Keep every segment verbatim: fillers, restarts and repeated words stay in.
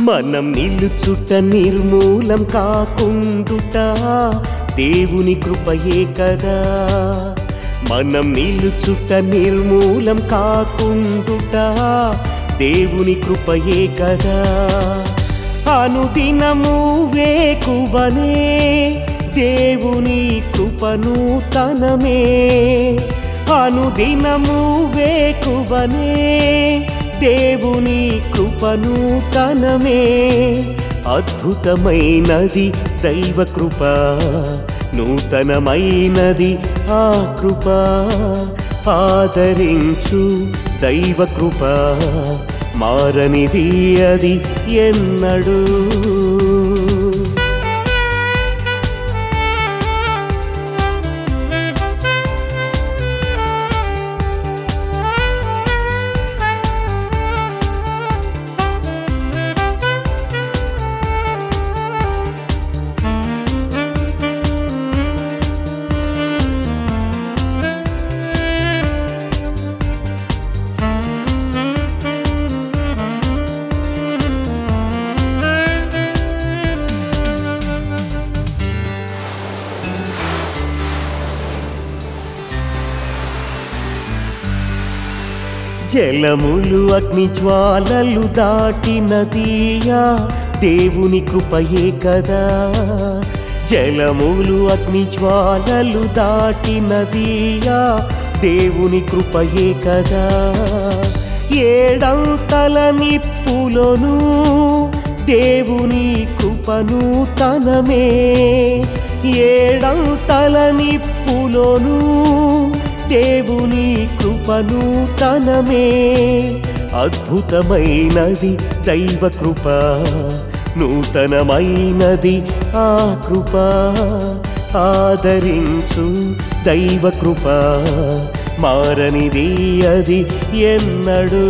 మనం నిలుచుట నిర్మూలం కాకుండుట దేవుని కృపయే కదా. మనం నిలుచుట నిర్మూలం కాకుండుట దేవుని కృపయే కదా. అనుదినము వేకువనే దేవుని కృపను తనమే. అనుదినము వేకువనే దేవుని కృపను తనమే. అద్భుతమైనది దైవ కృప, నూతనమైనది ఆ కృప. ఆదరించు దైవ కృప, మారనిది అది ఎన్నడూ. జలములు అగ్ని జ్వాలలు దాటినదియా దేవుని కృపయే కదా. జలములు అగ్ని జ్వాలలు దాటినదియా దేవుని కృపయే కదా. ఏడంతల నిప్పులోను దేవుని కృపను తనమే. ఏడంతల నిప్పులోను దేవుని కృపను తనమే. అద్భుతమైనది దైవ కృప, నూతనమైనది ఆ కృప. ఆదరించు దైవ కృప, మారనిది అది ఎన్నడూ.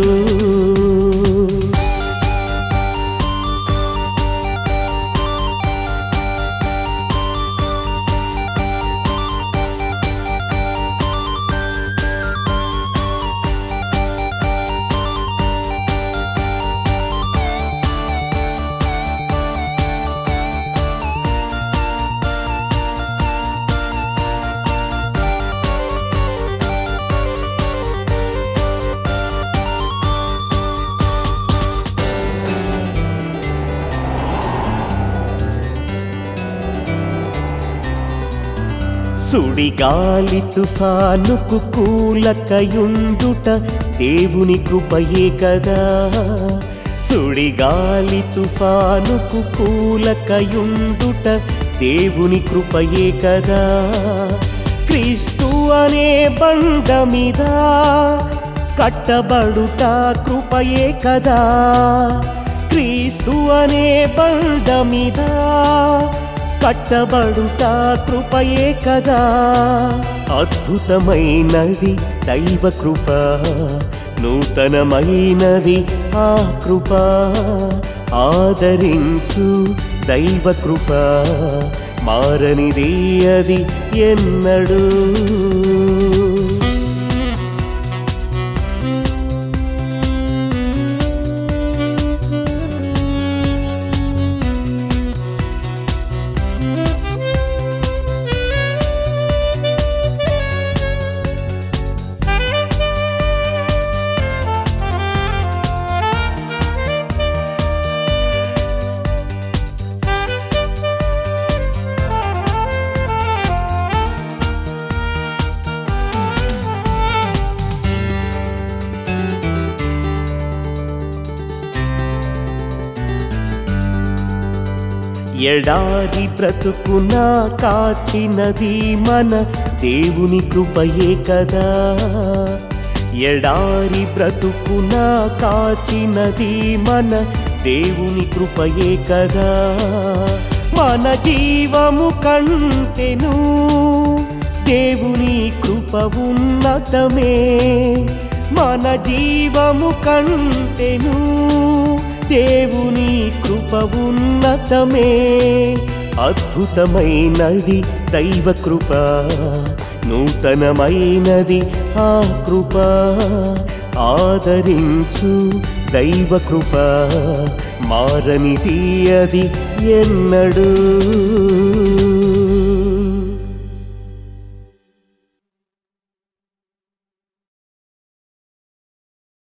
సుడిగాలి తుఫానుకు కూలకయుండుట దేవుని కృపయే కదా. సుడిగాలి తుఫానుకు కూలకయుండుట దేవుని కృపయే కదా. క్రీస్తు అనే బండ మీద కట్టబడుట కృపయే కదా. క్రీస్తు అనే బండ మీద కట్టబడుట కృపయే కదా. అద్భుతమైనది దైవ కృప, నూతనమైనది ఆ కృప. ఆదరించు దైవ కృప, మారనిది అది ఎన్నడూ. ఎడారి బ్రతుకున కాచినది మన దేవుని కృపయే కదా. ఎడారి బ్రతుకున కాచినది మన దేవుని కృపయే కదా. మన జీవము కంటెను దేవుని కృప ఉన్నతమే. మన జీవము కంటెను దేవుని కృప ఉన్నతమే. అద్భుతమైనది దైవ కృప, నూతనమైనది ఆ కృప. ఆదరించు దైవ కృప మారనిది అది ఎన్నడూ